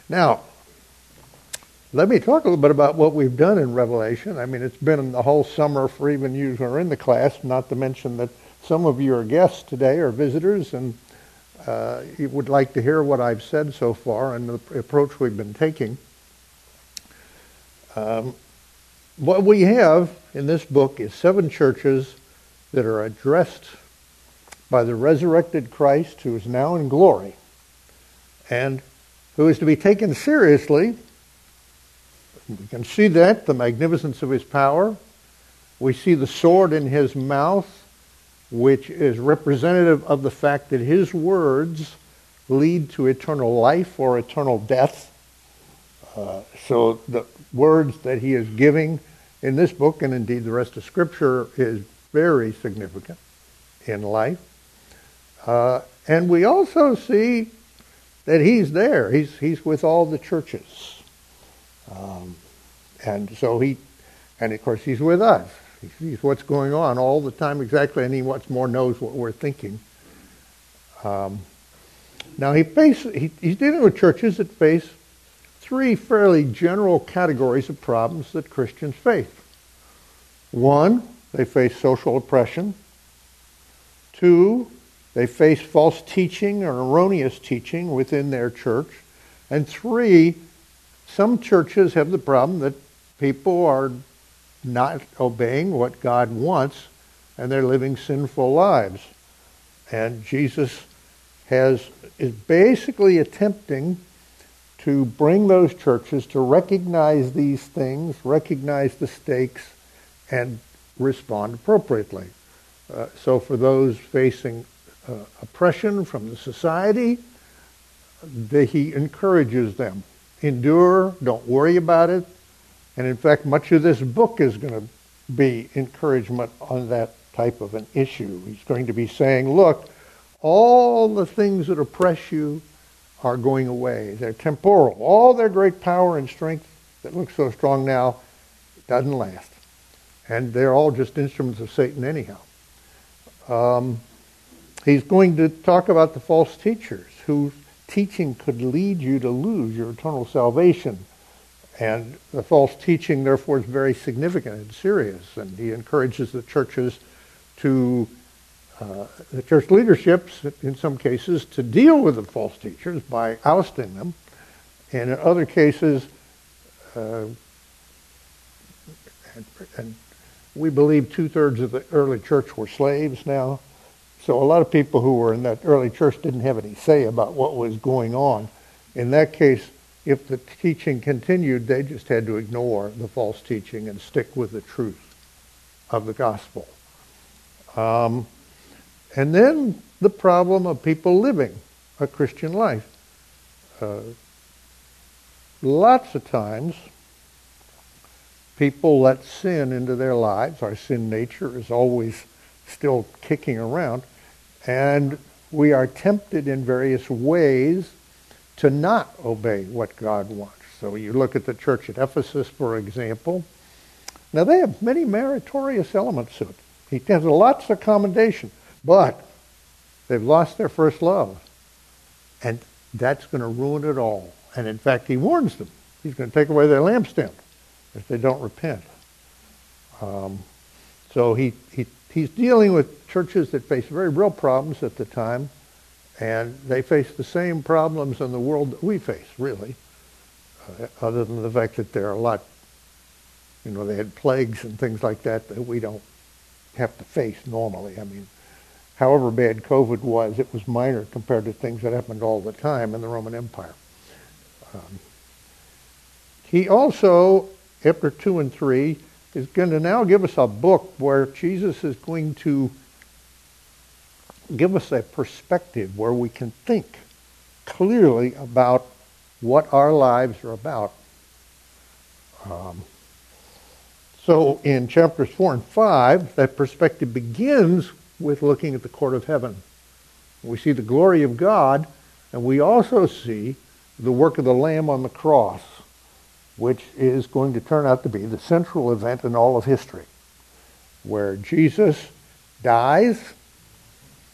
Now, let me talk a little bit about what we've done in Revelation. I mean, it's been the whole summer for even you who are in the class, not to mention that some of you are guests today or visitors, and you would like to hear what I've said so far and the approach we've been taking. What we have in this book is 7 churches that are addressed by the resurrected Christ, who is now in glory and who is to be taken seriously. We can see that, the magnificence of his power. We see the sword in his mouth, which is representative of the fact that his words lead to eternal life or eternal death. So the words that he is giving in this book, and indeed the rest of Scripture, is very significant in life. And we also see that he's there. He's with all the churches. And of course he's with us. He sees what's going on all the time exactly, and he what's more knows what we're thinking. Now he's dealing with churches that face 3 fairly general categories of problems that Christians face. 1, they face social oppression. 2, they face false teaching or erroneous teaching within their church. And 3, some churches have the problem that people are not obeying what God wants, and they're living sinful lives. And Jesus is basically attempting to bring those churches to recognize these things, recognize the stakes, and respond appropriately. So for those facing oppression from the society, he encourages them. Endure, don't worry about it. And in fact, much of this book is going to be encouragement on that type of an issue. He's going to be saying, look, all the things that oppress you are going away. They're temporal. All their great power and strength that looks so strong now doesn't last. And they're all just instruments of Satan anyhow. He's going to talk about the false teachers whose teaching could lead you to lose your eternal salvation. And the false teaching, therefore, is very significant and serious. And he encourages the churches the church leaderships, in some cases, to deal with the false teachers by ousting them. And in other cases, and we believe 2/3 of the early church were slaves now. So a lot of people who were in that early church didn't have any say about what was going on. In that case, if the teaching continued, they just had to ignore the false teaching and stick with the truth of the gospel. And then the problem of people living a Christian life. Lots of times, people let sin into their lives. Our sin nature is always still kicking around. And we are tempted in various ways to not obey what God wants. So you look at the church at Ephesus, for example. Now they have many meritorious elements to it. He has lots of commendation, but they've lost their first love. And that's going to ruin it all. And in fact, he warns them. He's going to take away their lampstand if they don't repent. So he's dealing with churches that face very real problems at the time. And they face the same problems in the world that we face, really, other than the fact that there are a lot, they had plagues and things like that that we don't have to face normally. I mean, however bad COVID was, it was minor compared to things that happened all the time in the Roman Empire. He also, chapter 2 and 3, is going to now give us a book where Jesus is going to give us a perspective where we can think clearly about what our lives are about. So in chapters 4 and 5, that perspective begins with looking at the court of heaven. We see the glory of God, and we also see the work of the Lamb on the cross, which is going to turn out to be the central event in all of history, where Jesus dies,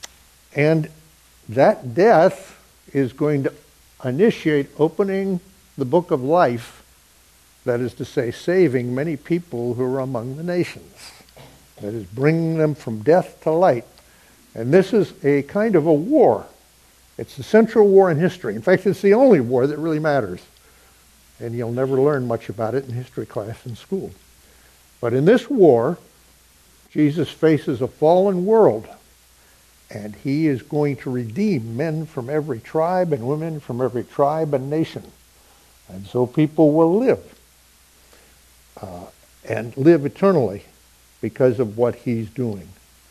and that death is going to initiate opening the book of life, that is to say, saving many people who are among the nations. That is, bringing them from death to light. And this is a kind of a war. It's the central war in history. In fact, it's the only war that really matters. And you'll never learn much about it in history class in school. But in this war, Jesus faces a fallen world. And he is going to redeem men from every tribe and women from every tribe and nation. And so people will live. And live eternally because of what he's doing.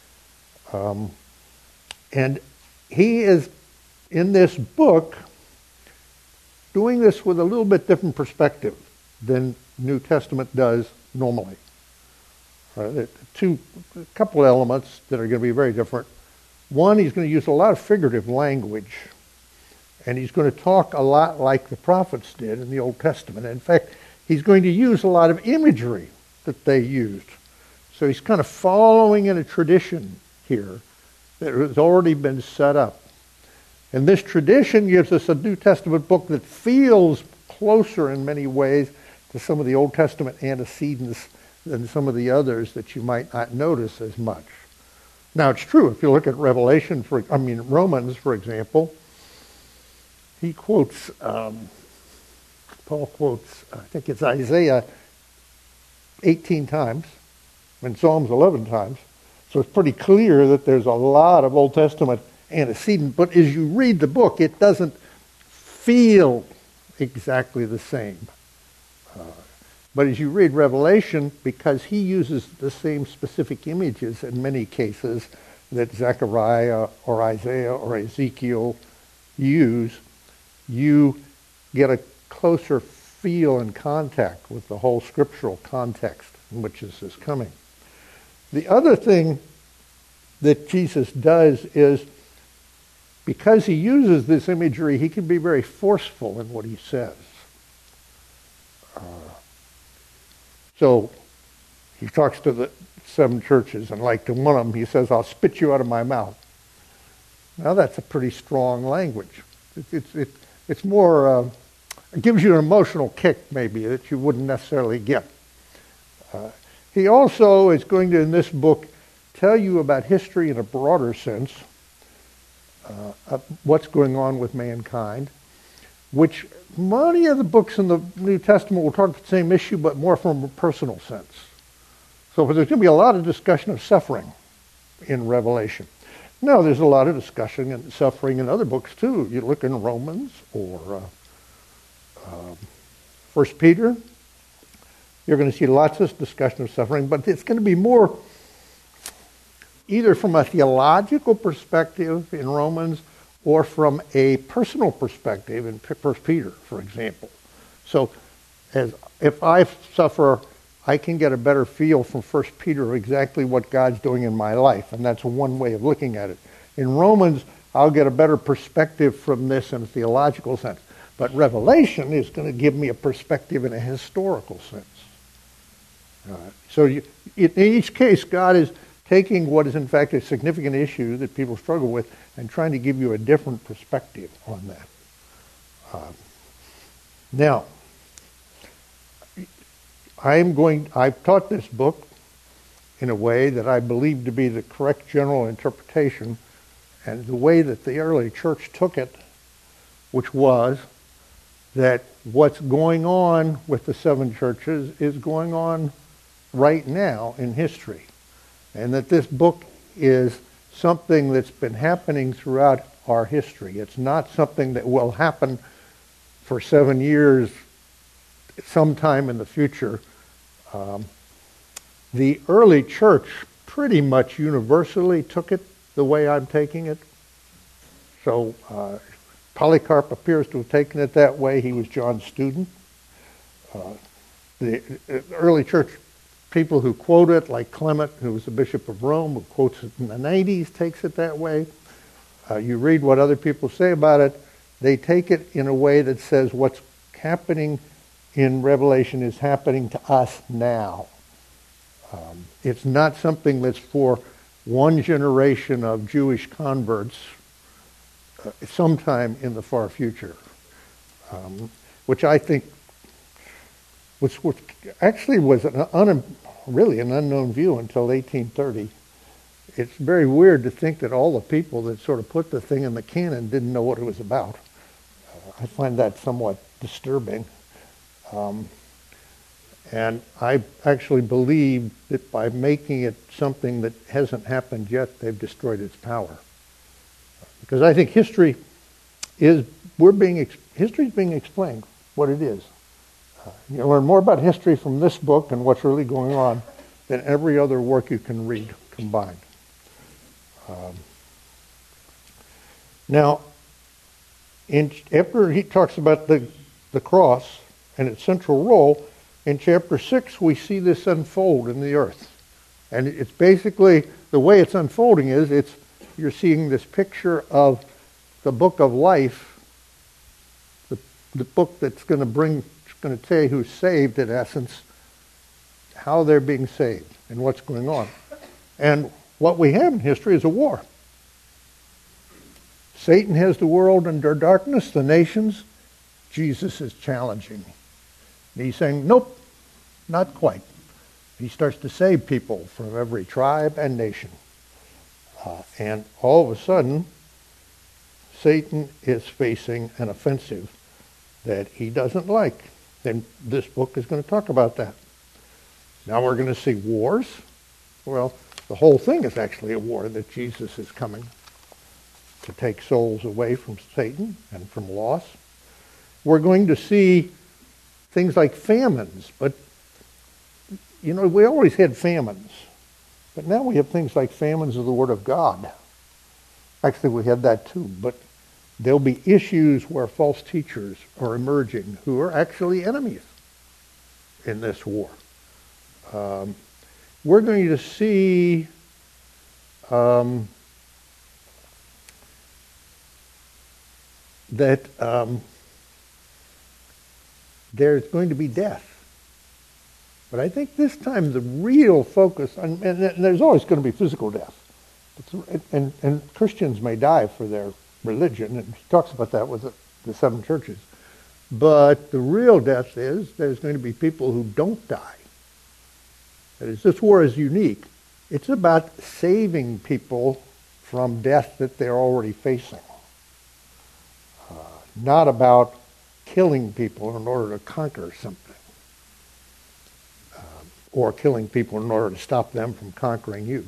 And he is, in this book, doing this with a little bit different perspective than New Testament does normally. A couple of elements that are going to be very different. One, he's going to use a lot of figurative language. And he's going to talk a lot like the prophets did in the Old Testament. In fact, he's going to use a lot of imagery that they used. So he's kind of following in a tradition here that has already been set up. And this tradition gives us a New Testament book that feels closer in many ways to some of the Old Testament antecedents than some of the others that you might not notice as much. Now, it's true, if you look at Romans, for example, he quotes, Paul quotes, I think it's Isaiah 18 times, and Psalms 11 times. So it's pretty clear that there's a lot of Old Testament antecedent, but as you read the book, it doesn't feel exactly the same. But as you read Revelation, because he uses the same specific images in many cases that Zechariah or Isaiah or Ezekiel use, you get a closer feel and contact with the whole scriptural context in which this is coming. The other thing that Jesus does is, because he uses this imagery, he can be very forceful in what he says. So he talks to the 7 churches, and like to one of them, he says, "I'll spit you out of my mouth." Now that's a pretty strong language. It's more, it gives you an emotional kick maybe that you wouldn't necessarily get. He also is going to, in this book, tell you about history in a broader sense, what's going on with mankind, which many of the books in the New Testament will talk about the same issue, but more from a personal sense. So there's going to be a lot of discussion of suffering in Revelation. Now, there's a lot of discussion and suffering in other books too. You look in Romans or 1 Peter, you're going to see lots of discussion of suffering, but it's going to be more either from a theological perspective in Romans or from a personal perspective in 1 Peter, for example. So if I suffer, I can get a better feel from 1 Peter exactly what God's doing in my life, and that's one way of looking at it. In Romans, I'll get a better perspective from this in a theological sense. But Revelation is going to give me a perspective in a historical sense. So in each case, God is taking what is in fact a significant issue that people struggle with and trying to give you a different perspective on that. Now, I've taught this book in a way that I believe to be the correct general interpretation, and the way that the early church took it, which was that what's going on with the 7 churches is going on right now in history. And that this book is something that's been happening throughout our history. It's not something that will happen for 7 years sometime in the future. The early church pretty much universally took it the way I'm taking it. So Polycarp appears to have taken it that way. He was John's student. The early church people who quote it, like Clement, who was the Bishop of Rome, who quotes it in the 90s, takes it that way. You read what other people say about it, they take it in a way that says what's happening in Revelation is happening to us now. It's not something that's for one generation of Jewish converts sometime in the far future. which I think which actually was really an unknown view until 1830. It's very weird to think that all the people that sort of put the thing in the canon didn't know what it was about. I find that somewhat disturbing. And I actually believe that by making it something that hasn't happened yet, they've destroyed its power. Because I think history is being explained what it is. You learn more about history from this book and what's really going on than every other work you can read combined. Now, after he talks about the cross and its central role, in chapter 6 we see this unfold in the earth. And it's basically, the way it's unfolding is, you're seeing this picture of the book of life, the book that's going to tell you who's saved, in essence, how they're being saved and what's going on. And what we have in history is a war. Satan has the world under darkness, the nations. Jesus is challenging. And he's saying, nope, not quite. He starts to save people from every tribe and nation. And all of a sudden, Satan is facing an offensive that he doesn't like. And this book is going to talk about that. Now we're going to see wars. Well, the whole thing is actually a war that Jesus is coming to take souls away from Satan and from loss. We're going to see things like famines, but we always had famines. But now we have things like famines of the Word of God. Actually, we had that too, but there'll be issues where false teachers are emerging who are actually enemies in this war. We're going to see that there's going to be death. But I think this time the real focus, and there's always going to be physical death. And Christians may die for their religion, and he talks about that with the 7 churches. But the real death is there's going to be people who don't die. That is, this war is unique. It's about saving people from death that they're already facing. Not about killing people in order to conquer something. Or killing people in order to stop them from conquering you.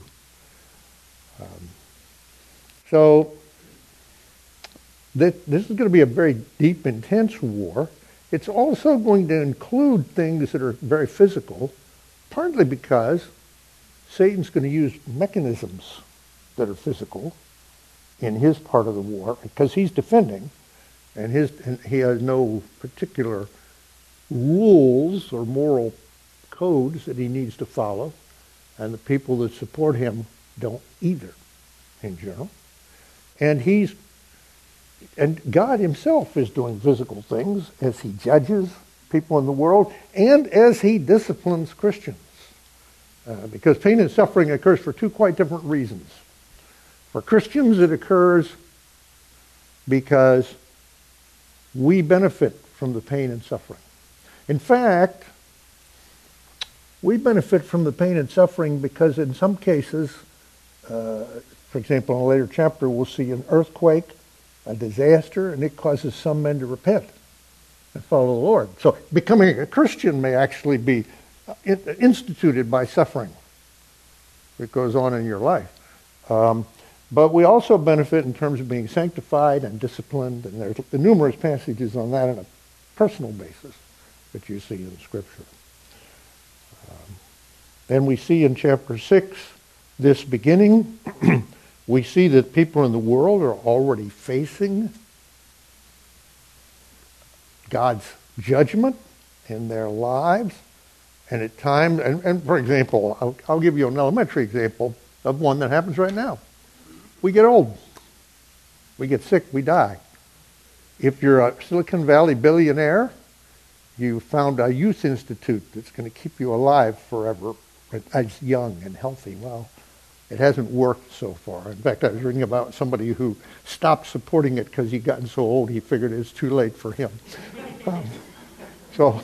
So this is going to be a very deep, intense war. It's also going to include things that are very physical, partly because Satan's going to use mechanisms that are physical in his part of the war, because he's defending, and he has no particular rules or moral codes that he needs to follow, and the people that support him don't either, in general. And God himself is doing physical things as he judges people in the world and as he disciplines Christians. Because pain and suffering occurs for 2 quite different reasons. For Christians, it occurs because we benefit from the pain and suffering. In fact, we benefit from the pain and suffering because in some cases, for example, in a later chapter, we'll see an earthquake, a disaster, and it causes some men to repent and follow the Lord. So becoming a Christian may actually be instituted by suffering that goes on in your life. But we also benefit in terms of being sanctified and disciplined, and there's numerous passages on that on a personal basis that you see in Scripture. Then we see in chapter 6 this beginning. We see that people in the world are already facing God's judgment in their lives. And at times, and for example, I'll give you an elementary example of one that happens right now. We get old. We get sick. We die. If you're a Silicon Valley billionaire, you found a youth institute that's going to keep you alive forever as young and healthy. Well, it hasn't worked so far. In fact, I was reading about somebody who stopped supporting it because he'd gotten so old he figured it was too late for him. So,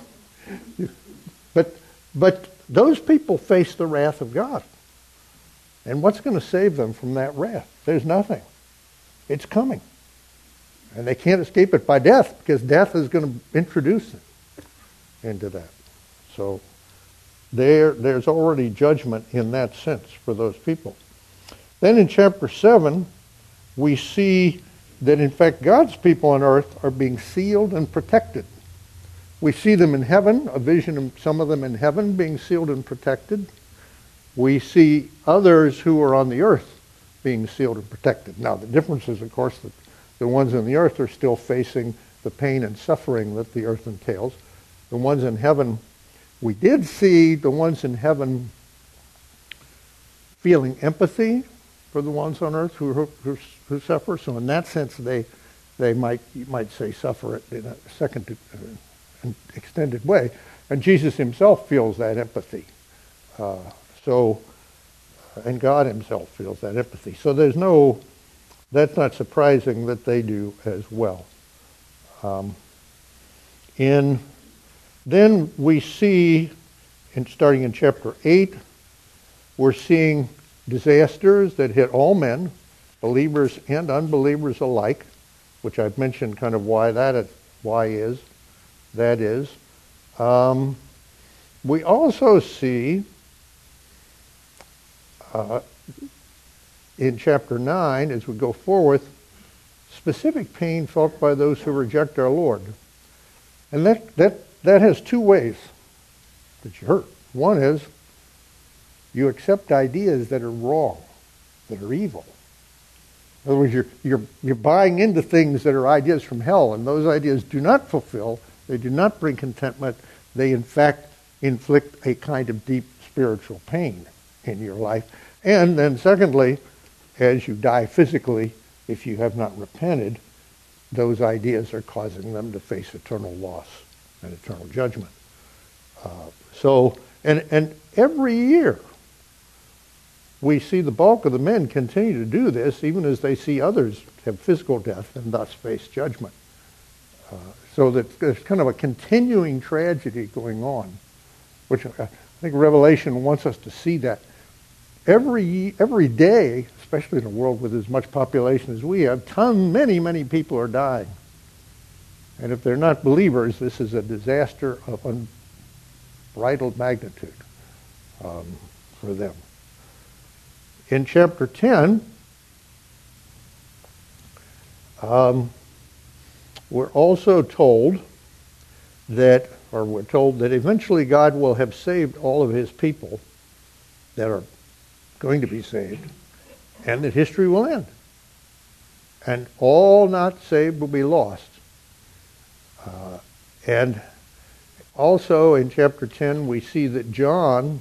but those people face the wrath of God. And what's going to save them from that wrath? There's nothing. It's coming. And they can't escape it by death, because death is going to introduce them into that. So there's already judgment in that sense for those people. Then in chapter 7, we see that in fact God's people on earth are being sealed and protected. We see them in heaven, a vision of some of them in heaven being sealed and protected. We see others who are on the earth being sealed and protected. Now the difference is, of course, that the ones on the earth are still facing the pain and suffering that the earth entails. The ones in heaven, we did see the ones in heaven feeling empathy for the ones on earth who suffer. So in that sense, they might, you might say, suffer it in a second an extended way. And Jesus himself feels that empathy. And God himself feels that empathy. So that's not surprising that they do as well. Then we see, starting in chapter 8, we're seeing disasters that hit all men, believers and unbelievers alike, which I've mentioned kind of why that is. We also see in chapter 9, as we go forward, specific pain felt by those who reject our Lord. And that has two ways that you hurt. One is you accept ideas that are wrong, that are evil. In other words, you're buying into things that are ideas from hell, and those ideas do not fulfill, they do not bring contentment, they in fact inflict a kind of deep spiritual pain in your life. And then secondly, as you die physically, if you have not repented, those ideas are causing them to face eternal loss and eternal judgment. And every year we see the bulk of the men continue to do this, even as they see others have physical death and thus face judgment. So that there's kind of a continuing tragedy going on, which I think Revelation wants us to see that. Every day, especially in a world with as much population as we have, many people are dying. And if they're not believers, this is a disaster of unbridled magnitude for them. In chapter 10, we're also told that eventually God will have saved all of his people that are going to be saved, and that history will end. And all not saved will be lost. And also in chapter 10, we see that John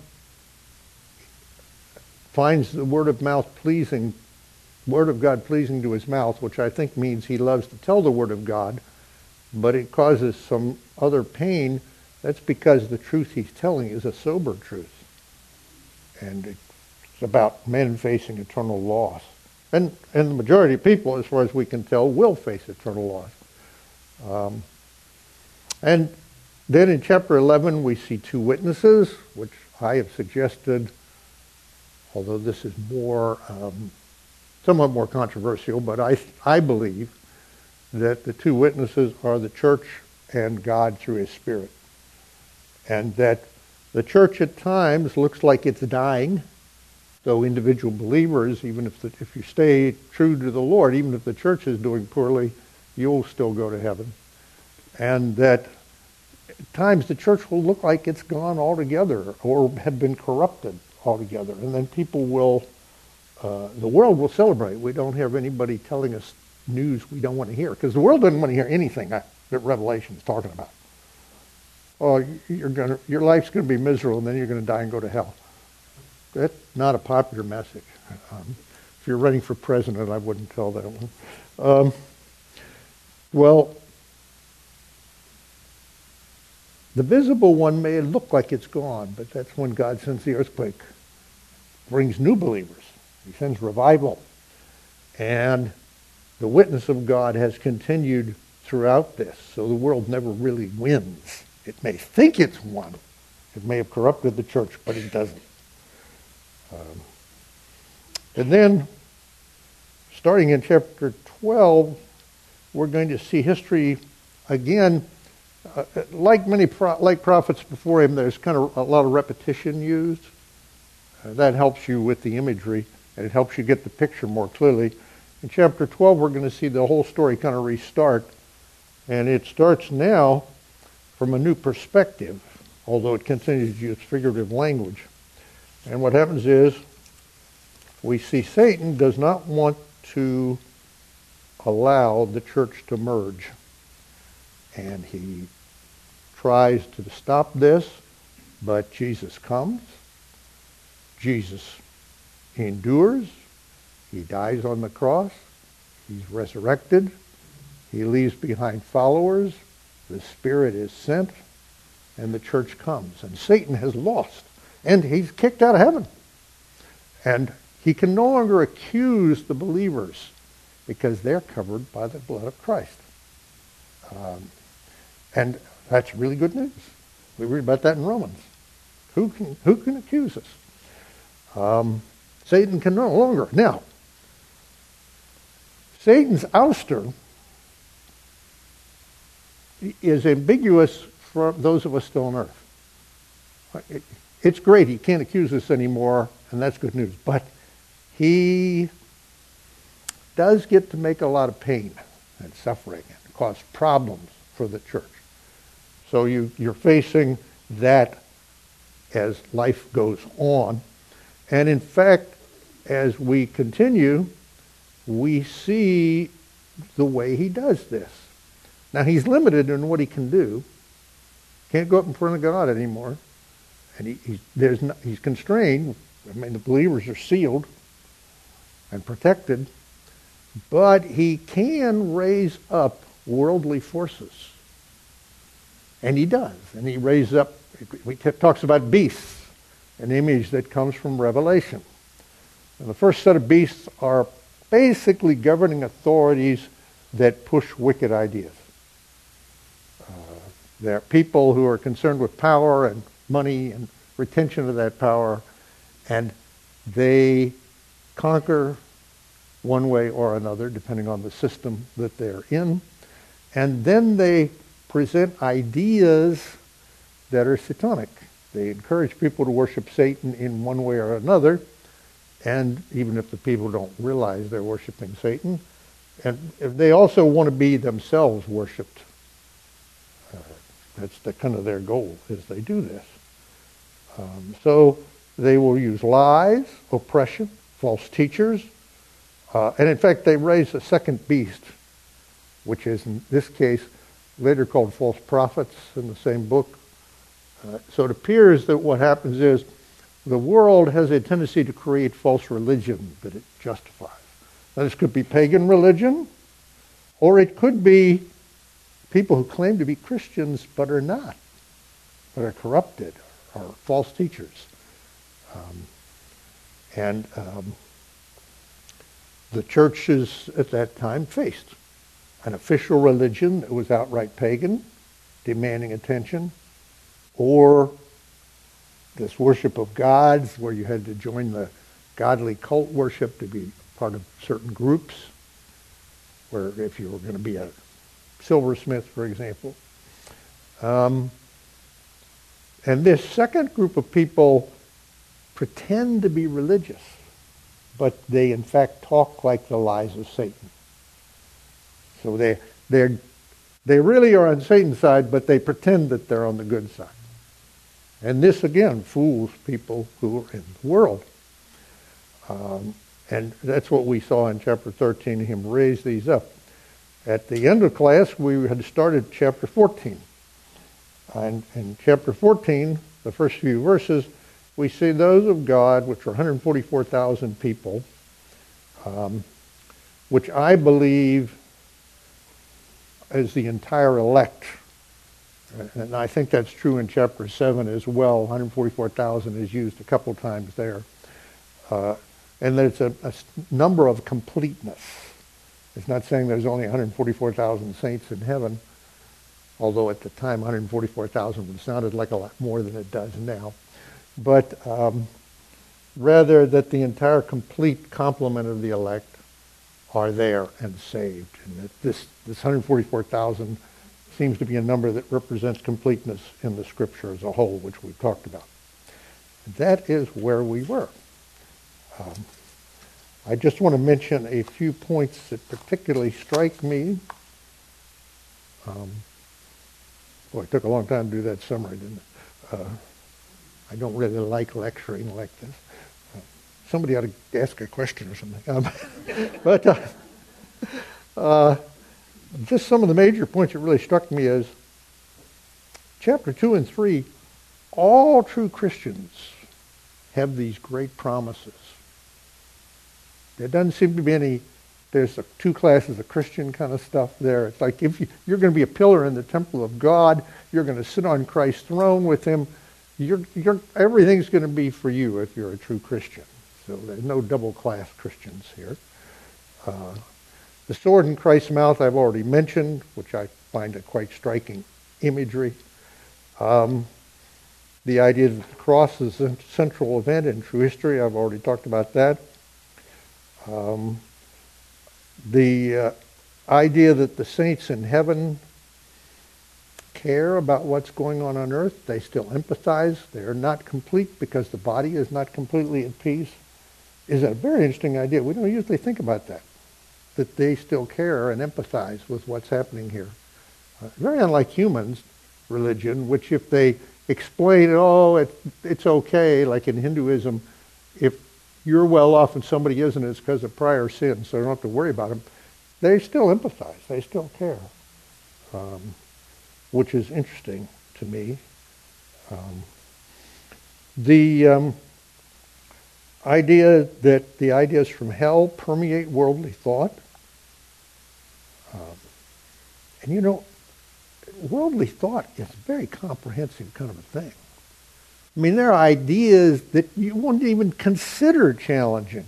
finds the word of God pleasing to his mouth, which I think means he loves to tell the word of God, but it causes some other pain. That's because the truth he's telling is a sober truth. And it's about men facing eternal loss. And the majority of people, as far as we can tell, will face eternal loss. And then in chapter 11, we see two witnesses, which I have suggested, although this is somewhat more controversial, but I believe that the two witnesses are the church and God through his Spirit. And that the church at times looks like it's dying, though individual believers, even if you stay true to the Lord, even if the church is doing poorly, you'll still go to heaven. And that at times the church will look like it's gone altogether or have been corrupted altogether. And then the world will celebrate. We don't have anybody telling us news we don't want to hear, because the world doesn't want to hear anything that Revelation is talking about. Oh, your life's going to be miserable, and then you're going to die and go to hell. That's not a popular message. If you're running for president, I wouldn't tell that one. The visible one may look like it's gone, but that's when God sends the earthquake, brings new believers. He sends revival. And the witness of God has continued throughout this, so the world never really wins It may think it's one. It may have corrupted the church, but it doesn't. And then, starting in chapter 12, we're going to see history again. Like many prophets before him, there's kind of a lot of repetition used. That helps you with the imagery, and it helps you get the picture more clearly. In chapter 12, we're going to see the whole story kind of restart. And it starts now from a new perspective, although it continues to use figurative language. And what happens is, we see Satan does not want to allow the church to merge. And he tries to stop this, but Jesus comes. Jesus endures. He dies on the cross. He's resurrected. He leaves behind followers. The Spirit is sent. And the church comes. And Satan has lost. And he's kicked out of heaven. And he can no longer accuse the believers because they're covered by the blood of Christ. And that's really good news. We read about that in Romans. Who can accuse us? Satan can no longer. Now, Satan's ouster is ambiguous for those of us still on earth. It's great. He can't accuse us anymore, and that's good news. But he does get to make a lot of pain and suffering and cause problems for the church. So you're facing that as life goes on. And in fact, as we continue, we see the way he does this. Now, he's limited in what he can do. Can't go up in front of God anymore. And he's constrained. I mean, the believers are sealed and protected. But he can raise up worldly forces. And he does. And he raises up, he talks about beasts, an image that comes from Revelation. And the first set of beasts are basically governing authorities that push wicked ideas. They're people who are concerned with power and money and retention of that power, and they conquer one way or another, depending on the system that they're in. And then they present ideas that are satanic. They encourage people to worship Satan in one way or another, and even if the people don't realize they're worshiping Satan, and they also want to be themselves worshipped. That's kind of their goal, is they do this. So they will use lies, oppression, false teachers, and in fact they raise a second beast, which is in this case later called false prophets in the same book. So it appears that what happens is the world has a tendency to create false religion that it justifies. Now, this could be pagan religion, or it could be people who claim to be Christians but are not, but are corrupted, or false teachers. The churches at that time faced an official religion that was outright pagan, demanding attention, or this worship of gods where you had to join the godly cult worship to be part of certain groups, where if you were going to be a silversmith, for example. And this second group of people pretend to be religious, but they in fact talk like the lies of Satan. So they really are on Satan's side, but they pretend that they're on the good side. And this, again, fools people who are in the world. And that's what we saw in chapter 13, him raise these up. At the end of class, we had started chapter 14. And in chapter 14, the first few verses, we see those of God, which are 144,000 people, which I believe is the entire elect. And I think that's true in chapter 7 as well. 144,000 is used a couple times there. And that it's a number of completeness. It's not saying there's only 144,000 saints in heaven. although at the time 144,000 sounded like a lot more than it does now. But rather that the entire complete complement of the elect are there and saved. And that this 144,000 seems to be a number that represents completeness in the Scripture as a whole, which we've talked about. That is where we were. I just want to mention a few points that particularly strike me. Boy, it took a long time to do that summary, didn't it? I don't really like lecturing like this. Somebody ought to ask a question or something. But just some of the major points that really struck me is chapter 2 and 3, all true Christians have these great promises. There doesn't seem to be any, there's two classes of Christian kind of stuff there. It's like if you're going to be a pillar in the temple of God, you're going to sit on Christ's throne with him, everything's going to be for you if you're a true Christian. So there's no double-class Christians here. The sword in Christ's mouth I've already mentioned, which I find a quite striking imagery. The idea that the cross is a central event in true history, I've already talked about that. The idea that the saints in heaven care about what's going on earth. They still empathize. They're not complete because the body is not completely at peace. Is a very interesting idea. We don't usually think about that they still care and empathize with what's happening here. Very unlike humans' religion, which if they explain, it's okay, like in Hinduism, if you're well off and somebody isn't, it's because of prior sins, so you don't have to worry about them. They still empathize. They still care, which is interesting to me. The idea that the ideas from hell permeate worldly thought. And worldly thought is a very comprehensive kind of a thing. I mean, there are ideas that you wouldn't even consider challenging,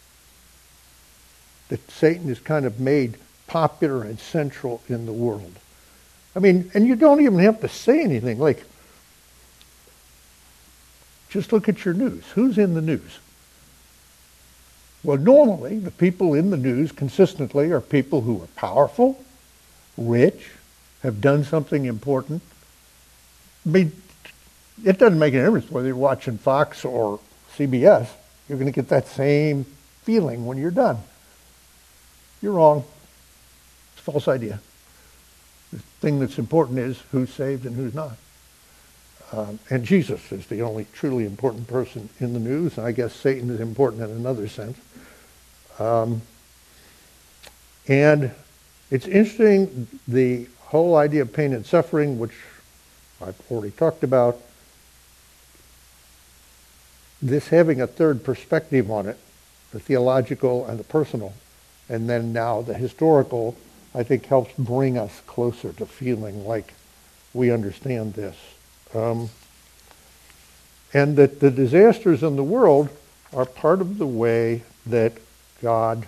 that Satan has kind of made popular and central in the world. I mean, and you don't even have to say anything. Like, just look at your news. Who's in the news? Well, normally, the people in the news consistently are people who are powerful, rich, have done something important. I mean, it doesn't make any difference whether you're watching Fox or CBS. You're going to get that same feeling when you're done. You're wrong. It's a false idea. The thing that's important is who's saved and who's not. And Jesus is the only truly important person in the news. And I guess Satan is important in another sense. And it's interesting, the whole idea of pain and suffering, which I've already talked about, this having a third perspective on it, the theological and the personal, and then now the historical, I think helps bring us closer to feeling like we understand this. And that the disasters in the world are part of the way that God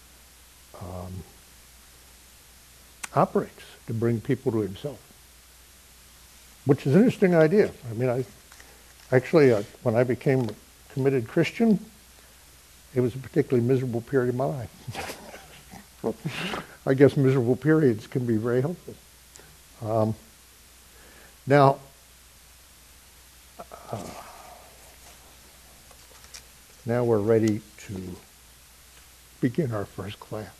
operates to bring people to himself, which is an interesting idea. I mean, when I became a committed Christian, it was a particularly miserable period of my life. Well, I guess miserable periods can be very helpful. Now we're ready to begin our first class.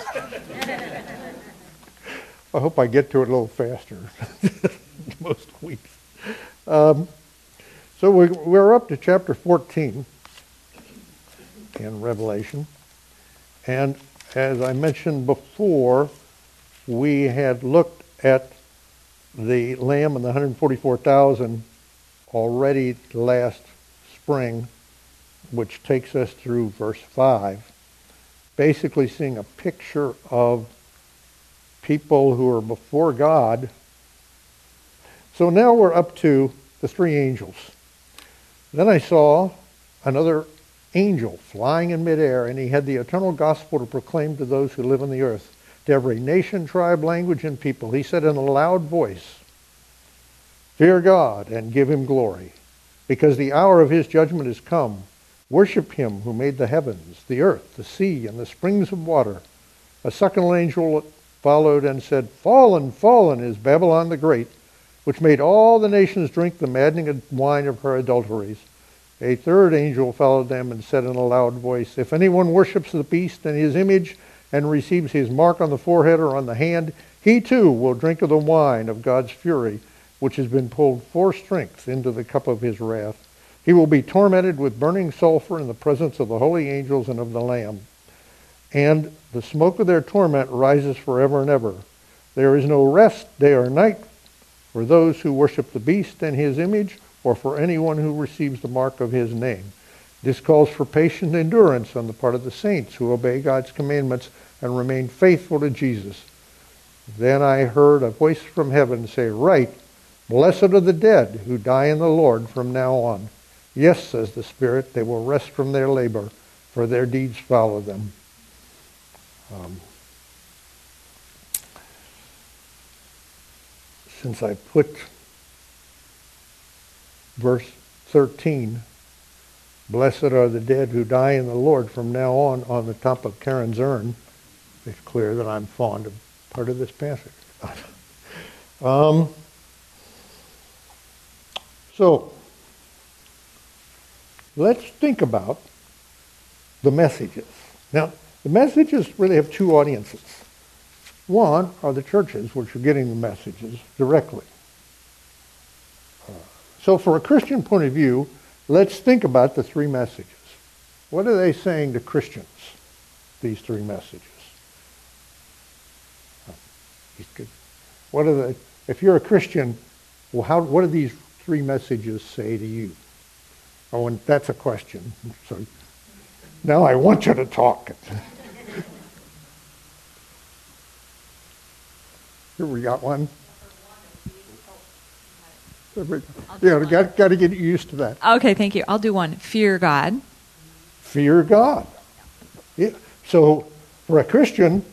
I hope I get to it a little faster most weeks. So we're up to chapter 14 in Revelation. And as I mentioned before, we had looked at the Lamb and the 144,000 already last spring, which takes us through verse 5, basically seeing a picture of people who are before God. So now we're up to the three angels. Then I saw another angel flying in midair, and he had the eternal gospel to proclaim to those who live on the earth, to every nation, tribe, language, and people. He said in a loud voice, "Fear God and give him glory, because the hour of his judgment is come. Worship him who made the heavens, the earth, the sea, and the springs of water." A second angel followed and said, "Fallen, fallen is Babylon the Great, which made all the nations drink the maddening wine of her adulteries." A third angel followed them and said in a loud voice, "If anyone worships the beast and his image and receives his mark on the forehead or on the hand, he too will drink of the wine of God's fury, which has been poured for strength into the cup of his wrath. He will be tormented with burning sulfur in the presence of the holy angels and of the Lamb. And the smoke of their torment rises forever and ever. There is no rest day or night for those who worship the beast and his image, or for anyone who receives the mark of his name. This calls for patient endurance on the part of the saints who obey God's commandments and remain faithful to Jesus. Then I heard a voice from heaven say, 'Write, blessed are the dead who die in the Lord from now on.' Yes, says the Spirit, they will rest from their labor, for their deeds follow them." Since I put verse 13, "Blessed are the dead who die in the Lord from now on the top of Karen's urn," it's clear that I'm fond of part of this passage. So, let's think about the messages. Now, the messages really have two audiences. One are the churches, which are getting the messages directly. So for a Christian point of view, let's think about the three messages. What are they saying to Christians, these three messages? What are the, if you're a Christian, well, what do these three messages say to you? Oh, and that's a question. So now I want you to talk. Here we got one. Yeah, got to get used to that. Okay, thank you. I'll do one. Fear God. Fear God. Yeah. So for a Christian,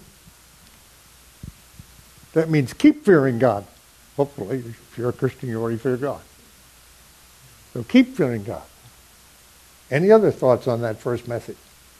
that means keep fearing God. Hopefully, if you're a Christian, you already fear God. So keep fearing God. Any other thoughts on that first message?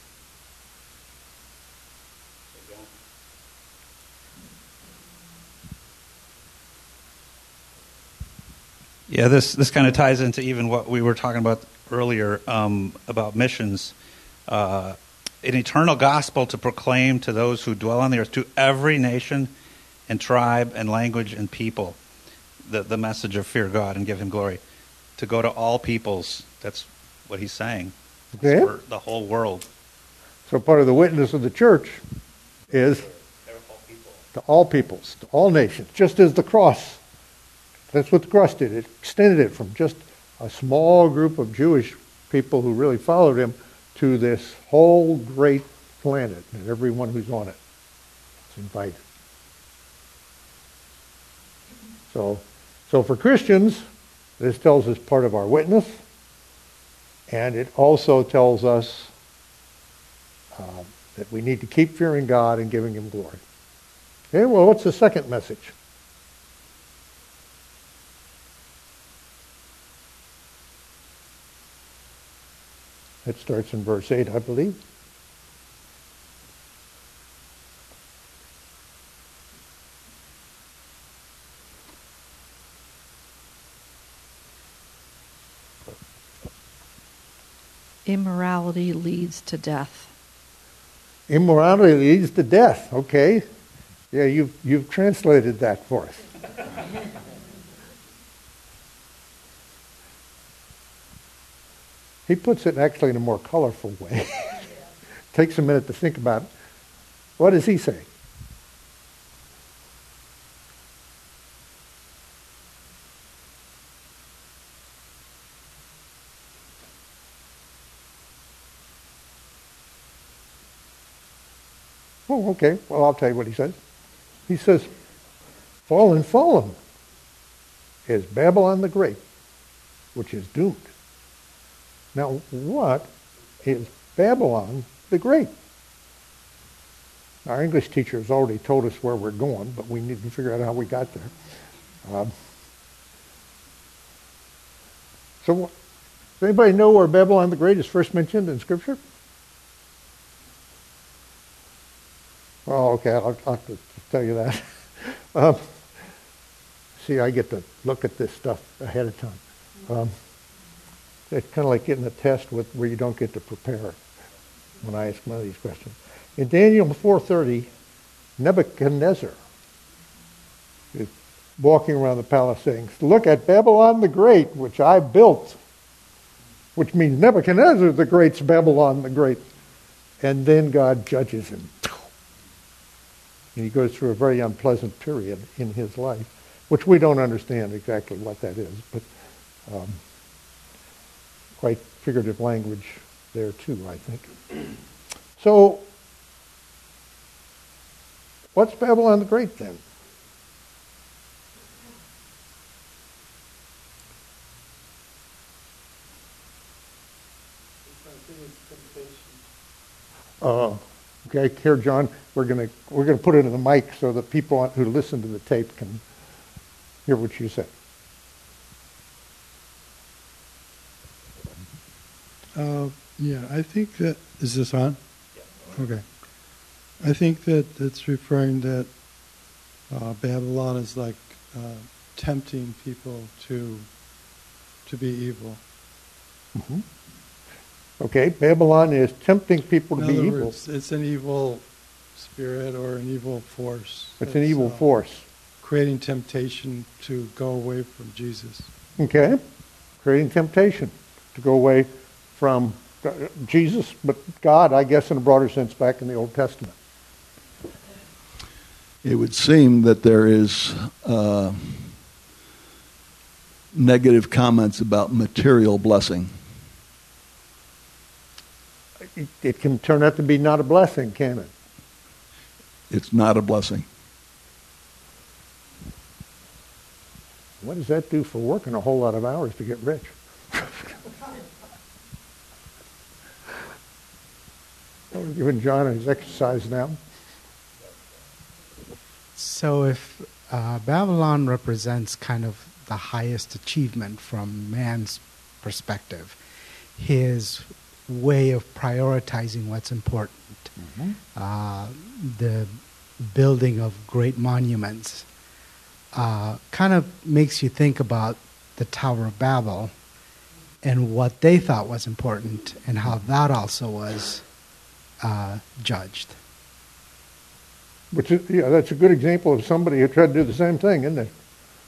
Yeah, this kind of ties into even what we were talking about earlier about missions. An eternal gospel to proclaim to those who dwell on the earth, to every nation and tribe and language and people, the message of fear God and give him glory. To go to all peoples, that's what he's saying. Okay. For the whole world. So part of the witness of the church is to all peoples, to all nations, just as the cross. That's what the cross did. It extended it from just a small group of Jewish people who really followed him to this whole great planet and everyone who's on it is invited. So for Christians, this tells us part of our witness, and it also tells us that we need to keep fearing God and giving him glory. Okay, well, what's the second message? It starts in verse 8, I believe. Immorality leads to death. Immorality leads to death. Okay. Yeah, you've translated that for us. He puts it actually in a more colorful way. Takes a minute to think about it. What does he say? Oh, okay. Well, I'll tell you what he says. He says, "Fallen, fallen is Babylon the Great, which is doomed." Now, what is Babylon the Great? Our English teacher has already told us where we're going, but we need to figure out how we got there. Does anybody know where Babylon the Great is first mentioned in Scripture? Oh, okay, I'll have to tell you that. See, I get to look at this stuff ahead of time. It's kind of like getting a test where you don't get to prepare when I ask one of these questions. In Daniel 4:30, Nebuchadnezzar is walking around the palace saying, "Look at Babylon the Great, which I built," which means Nebuchadnezzar the Great's Babylon the Great. And then God judges him. And he goes through a very unpleasant period in his life, which we don't understand exactly what that is, but quite figurative language there too, I think. So, what's Babylon the Great then? Okay, here, John, we're gonna put it in the mic so that people who listen to the tape can hear what you say. Yeah, I think that, is this on? Yeah. Okay. I think that it's referring that Babylon is like tempting people to be evil. Mm-hmm. Okay, Babylon is tempting people to be evil. In other words, it's an evil spirit or an evil force. It's an evil force. Creating temptation to go away from Jesus. Okay, creating temptation to go away from Jesus, but God, I guess in a broader sense, back in the Old Testament. It would seem that there is negative comments about material blessing. It can turn out to be not a blessing, can it? It's not a blessing. What does that do for working a whole lot of hours to get rich? We're giving John his exercise now. So if Babylon represents kind of the highest achievement from man's perspective, his way of prioritizing what's important, the building of great monuments, kind of makes you think about the Tower of Babel and what they thought was important and how that also was judged. Which is, yeah, that's a good example of somebody who tried to do the same thing, isn't it?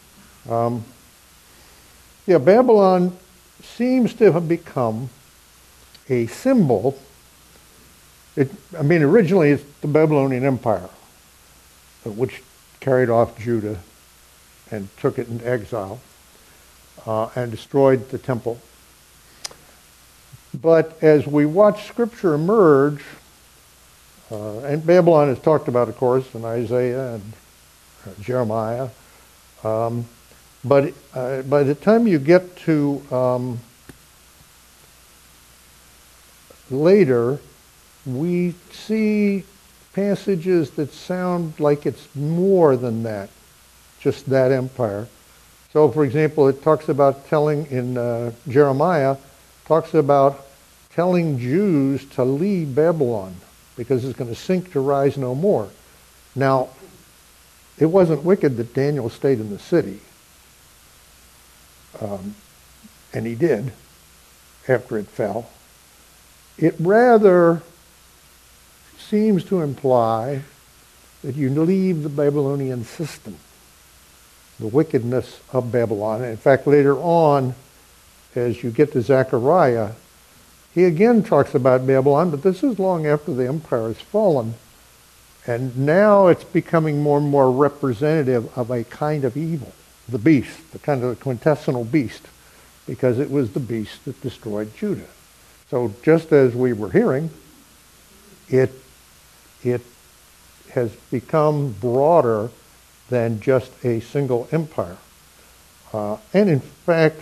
Babylon seems to have become a symbol. Originally it's the Babylonian Empire, which carried off Judah and took it into exile and destroyed the temple. But as we watch Scripture emerge, and Babylon is talked about, of course, in Isaiah and Jeremiah, but by the time you get to later, we see passages that sound like it's more than that, just that empire. So, for example, it talks about telling in Jeremiah, talks about telling Jews to leave Babylon because it's going to sink to rise no more. Now, it wasn't wicked that Daniel stayed in the city, and he did after it fell. It rather seems to imply that you leave the Babylonian system, the wickedness of Babylon. In fact, later on, as you get to Zechariah, he again talks about Babylon, but this is long after the empire has fallen. And now it's becoming more and more representative of a kind of evil, the beast, the kind of the quintessential beast, because it was the beast that destroyed Judah. So just as we were hearing, it has become broader than just a single empire. And in fact,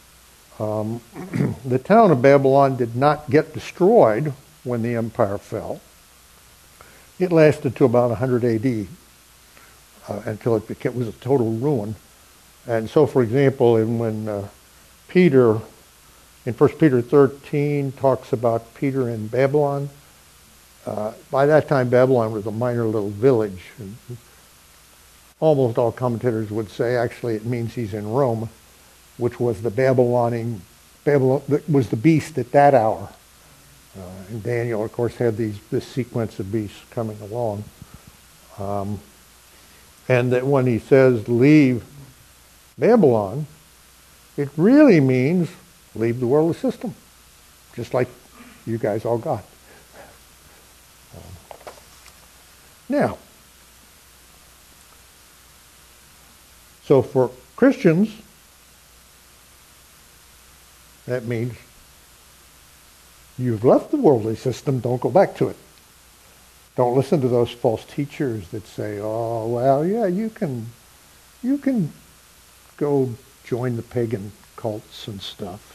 the town of Babylon did not get destroyed when the empire fell. It lasted to about 100 AD until it was a total ruin. And so, for example, when Peter, in 1 Peter 13, talks about Peter in Babylon, by that time Babylon was a minor little village. And almost all commentators would say actually it means he's in Rome, which was Babylon was the beast at that hour. And Daniel, of course, had this sequence of beasts coming along. And that when he says leave Babylon, it really means leave the worldly system, just like you guys all got. Now, so for Christians, that means you've left the worldly system, don't go back to it. Don't listen to those false teachers that say, oh, well, yeah, you can go join the pagan cults and stuff.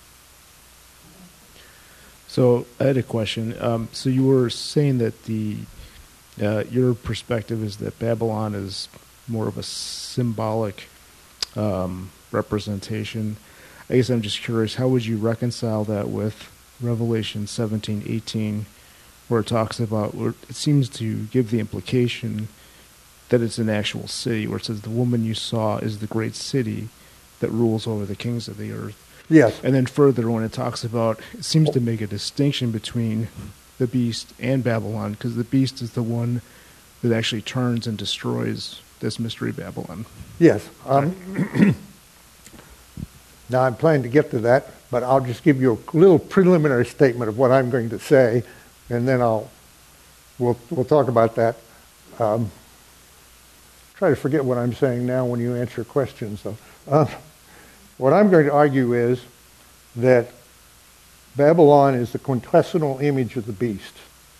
So I had a question. So you were saying that your perspective is that Babylon is more of a symbolic representation. I guess I'm just curious, how would you reconcile that with Revelation 17:18, where it talks about, where it seems to give the implication that it's an actual city, where it says the woman you saw is the great city that rules over the kings of the earth. Yes. And then further, when it talks about, it seems to make a distinction between the beast and Babylon, because the beast is the one that actually turns and destroys this mystery Babylon. Yes. Now I'm planning to get to that, but I'll just give you a little preliminary statement of what I'm going to say, and then we'll talk about that. Try to forget what I'm saying now when you answer questions, though. What I'm going to argue is that Babylon is the quintessential image of the beast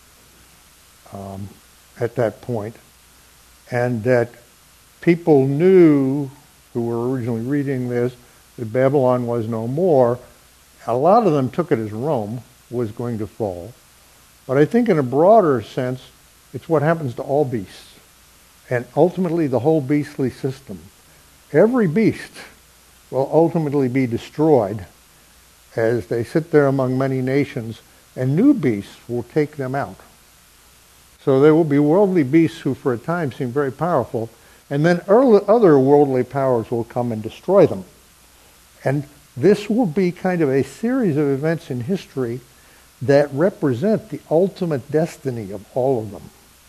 at that point, and that people knew, who were originally reading this, that Babylon was no more. A lot of them took it as Rome was going to fall. But I think in a broader sense, it's what happens to all beasts, and ultimately the whole beastly system. Every beast will ultimately be destroyed as they sit there among many nations, and new beasts will take them out. So there will be worldly beasts who for a time seem very powerful, and then other worldly powers will come and destroy them. And this will be kind of a series of events in history that represent the ultimate destiny of all of them.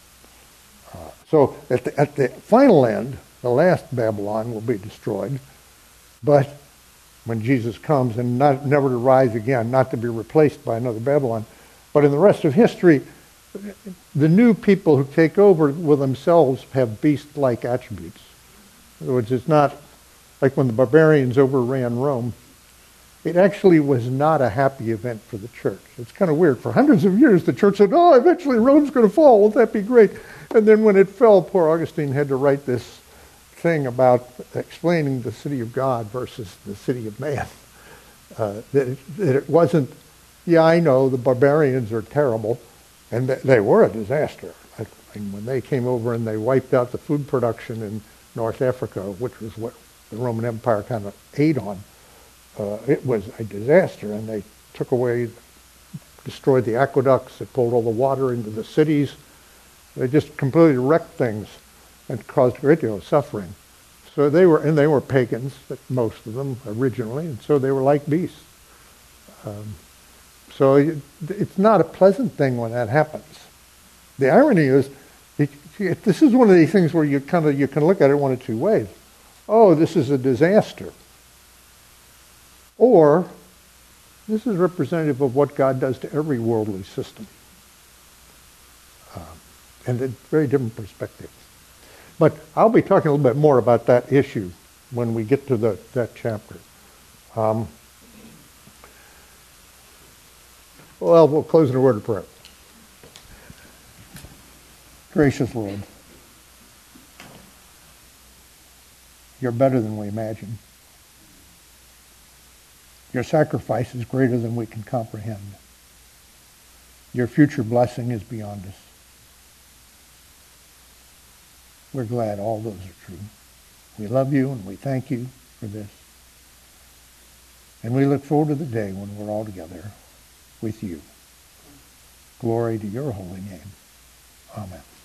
So at the final end, the last Babylon will be destroyed, but when Jesus comes, and never to rise again, not to be replaced by another Babylon, but in the rest of history, the new people who take over will themselves have beast-like attributes. In other words, it's not like when the barbarians overran Rome. It actually was not a happy event for the church. It's kind of weird. For hundreds of years, the church said, oh, eventually Rome's going to fall. Won't that be great? And then when it fell, poor Augustine had to write this thing about explaining the city of God versus the city of man. That it wasn't, yeah, I know the barbarians are terrible, and they were a disaster. And when they came over and they wiped out the food production in North Africa, which was what the Roman Empire kind of ate on, it was a disaster, and they took away, destroyed the aqueducts, they pulled all the water into the cities. They just completely wrecked things and caused a great deal of suffering. So they were pagans, most of them originally, and so they were like beasts. So it's not a pleasant thing when that happens. The irony is, this is one of these things where you can look at it one of two ways. Oh, this is a disaster. Or, this is representative of what God does to every worldly system. And it's very different perspectives. But I'll be talking a little bit more about that issue when we get to that chapter. Well, we'll close in a word of prayer. Gracious Lord, you're better than we imagine. Your sacrifice is greater than we can comprehend. Your future blessing is beyond us. We're glad all those are true. We love you and we thank you for this. And we look forward to the day when we're all together with you. Glory to your holy name. Amen.